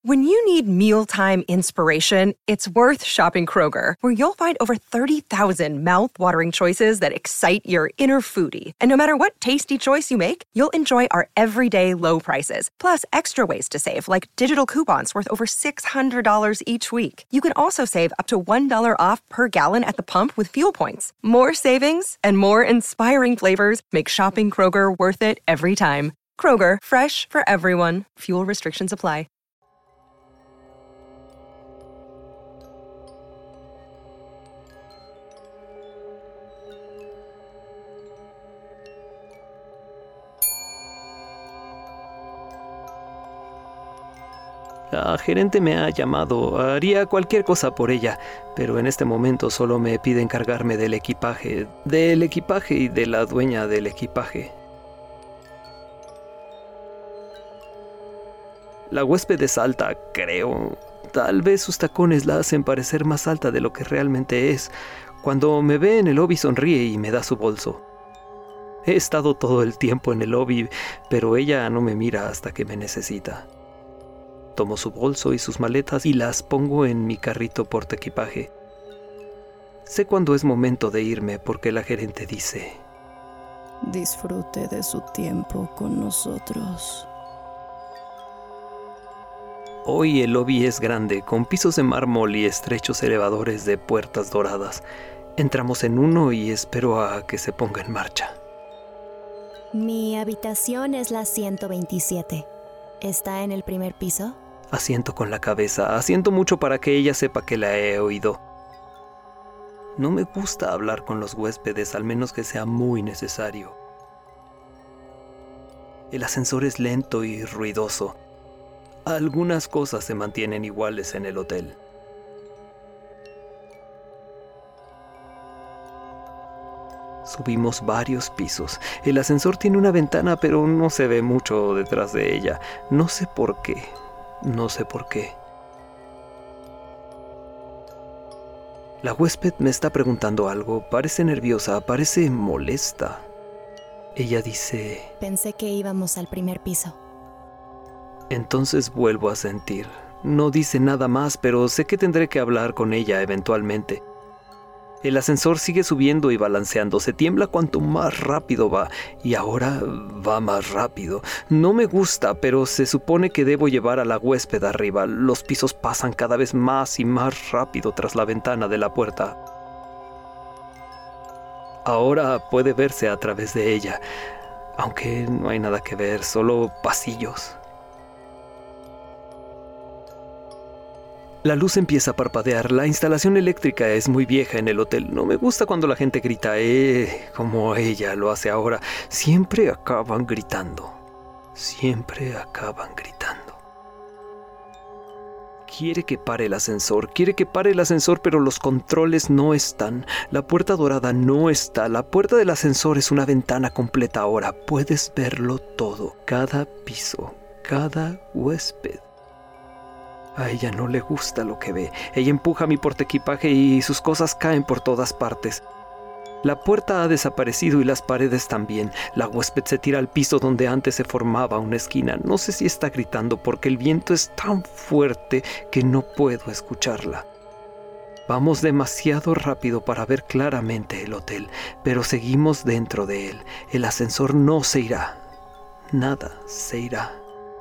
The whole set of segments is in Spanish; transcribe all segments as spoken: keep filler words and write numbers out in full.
When you need mealtime inspiration, it's worth shopping Kroger, where you'll find over thirty thousand mouth-watering choices that excite your inner foodie. And no matter what tasty choice you make, you'll enjoy our everyday low prices, plus extra ways to save, like digital coupons worth over six hundred dollars each week. You can also save up to one dollar off per gallon at the pump with fuel points. More savings and more inspiring flavors make shopping Kroger worth it every time. Kroger, fresh for everyone. Fuel restrictions apply. La gerente me ha llamado, haría cualquier cosa por ella, pero en este momento solo me pide encargarme del equipaje, del equipaje y de la dueña del equipaje. La huésped es alta, creo. Tal vez sus tacones la hacen parecer más alta de lo que realmente es. Cuando me ve en el lobby sonríe y me da su bolso. He estado todo el tiempo en el lobby, pero ella no me mira hasta que me necesita. Tomo su bolso y sus maletas y las pongo en mi carrito portaequipaje. Sé cuándo es momento de irme porque la gerente dice: disfrute de su tiempo con nosotros. Hoy el lobby es grande, con pisos de mármol y estrechos elevadores de puertas doradas. Entramos en uno y espero a que se ponga en marcha. Mi habitación es la ciento veintisiete. ¿Está en el primer piso? Asiento con la cabeza, asiento mucho para que ella sepa que la he oído. No me gusta hablar con los huéspedes, al menos que sea muy necesario. El ascensor es lento y ruidoso. Algunas cosas se mantienen iguales en el hotel. Subimos varios pisos. El ascensor tiene una ventana, pero no se ve mucho detrás de ella. No sé por qué. No sé por qué. La huésped me está preguntando algo. Parece nerviosa, parece molesta. Ella dice: pensé que íbamos al primer piso. Entonces vuelvo a sentir. No dice nada más, pero sé que tendré que hablar con ella eventualmente. El ascensor sigue subiendo y balanceándose, tiembla cuanto más rápido va, y ahora va más rápido. No me gusta, pero se supone que debo llevar a la huésped arriba. Los pisos pasan cada vez más y más rápido tras la ventana de la puerta. Ahora puede verse a través de ella, aunque no hay nada que ver, solo pasillos. La luz empieza a parpadear. La instalación eléctrica es muy vieja en el hotel. No me gusta cuando la gente grita, eh, como ella lo hace ahora. Siempre acaban gritando. Siempre acaban gritando. Quiere que pare el ascensor, quiere que pare el ascensor, pero los controles no están. La puerta dorada no está. La puerta del ascensor es una ventana completa ahora. Puedes verlo todo. Cada piso, cada huésped. A ella no le gusta lo que ve. Ella empuja mi portaequipaje y sus cosas caen por todas partes. La puerta ha desaparecido y las paredes también. La huésped se tira al piso donde antes se formaba una esquina. No sé si está gritando porque el viento es tan fuerte que no puedo escucharla. Vamos demasiado rápido para ver claramente el hotel, pero seguimos dentro de él. El ascensor no se irá. Nada se irá.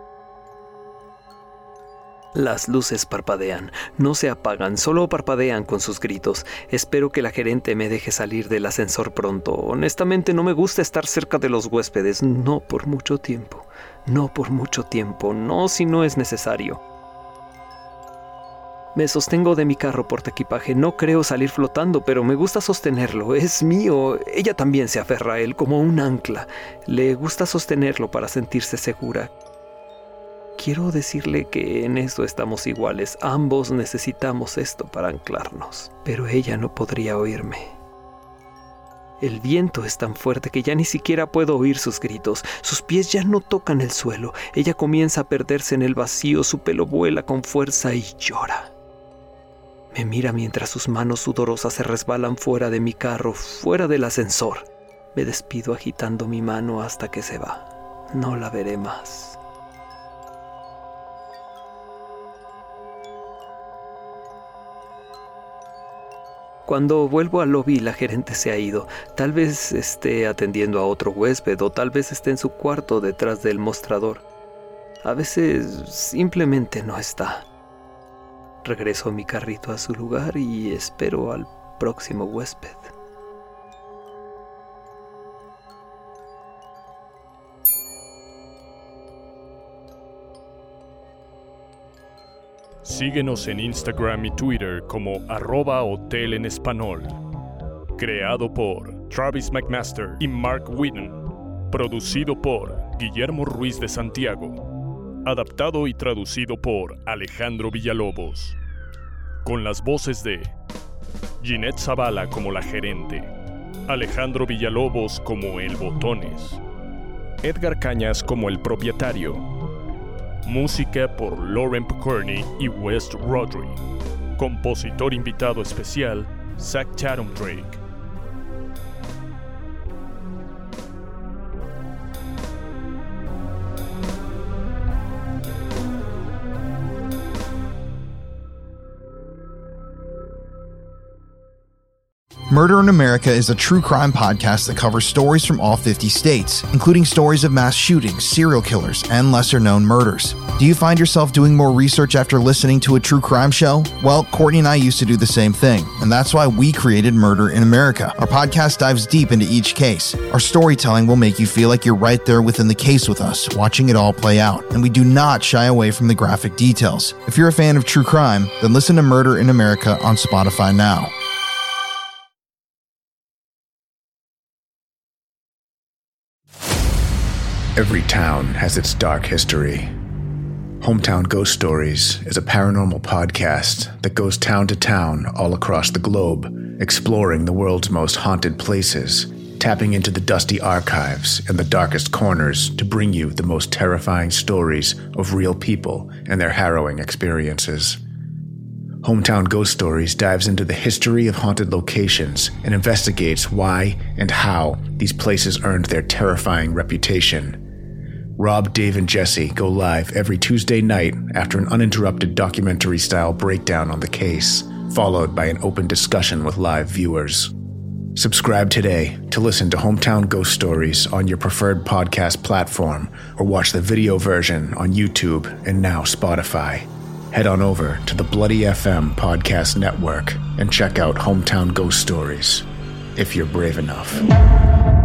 Las luces parpadean, no se apagan, solo parpadean con sus gritos. Espero que la gerente me deje salir del ascensor pronto. Honestamente no me gusta estar cerca de los huéspedes, no por mucho tiempo, no por mucho tiempo, no si no es necesario. Me sostengo de mi carro portaequipaje, no creo salir flotando, pero me gusta sostenerlo, es mío. Ella también se aferra a él como un ancla, le gusta sostenerlo para sentirse segura. Quiero decirle que en eso estamos iguales, ambos necesitamos esto para anclarnos, pero ella no podría oírme. El viento es tan fuerte que ya ni siquiera puedo oír sus gritos, sus pies ya no tocan el suelo, ella comienza a perderse en el vacío, su pelo vuela con fuerza y llora. Me mira mientras sus manos sudorosas se resbalan fuera de mi carro, fuera del ascensor. Me despido agitando mi mano hasta que se va, no la veré más. Cuando vuelvo al lobby, la gerente se ha ido. Tal vez esté atendiendo a otro huésped o tal vez esté en su cuarto detrás del mostrador. A veces simplemente no está. Regreso mi carrito a su lugar y espero al próximo huésped. Síguenos en Instagram y Twitter como arroba hotel en español. Creado por Travis McMaster y Mark Whitten. Producido por Guillermo Ruiz de Santiago. Adaptado y traducido por Alejandro Villalobos. Con las voces de Ginette Zavala como la gerente, Alejandro Villalobos como el Botones, Edgar Cañas como el propietario. Música por Lauren Picorni y West Rodri. Compositor invitado especial, Zach Chatham Drake. Murder in America is a true crime podcast that covers stories from all fifty states, including stories of mass shootings, serial killers, and lesser-known murders. Do you find yourself doing more research after listening to a true crime show? Well, Courtney and I used to do the same thing, and that's why we created Murder in America. Our podcast dives deep into each case. Our storytelling will make you feel like you're right there within the case with us, watching it all play out, and we do not shy away from the graphic details. If you're a fan of true crime, then listen to Murder in America on Spotify now. Every town has its dark history. Hometown Ghost Stories is a paranormal podcast that goes town to town all across the globe, exploring the world's most haunted places, tapping into the dusty archives and the darkest corners to bring you the most terrifying stories of real people and their harrowing experiences. Hometown Ghost Stories dives into the history of haunted locations and investigates why and how these places earned their terrifying reputation. Rob, Dave, and Jesse go live every Tuesday night after an uninterrupted documentary-style breakdown on the case, followed by an open discussion with live viewers. Subscribe today to listen to Hometown Ghost Stories on your preferred podcast platform or watch the video version on YouTube and now Spotify. Head on over to the Bloody F M Podcast Network and check out Hometown Ghost Stories, if you're brave enough.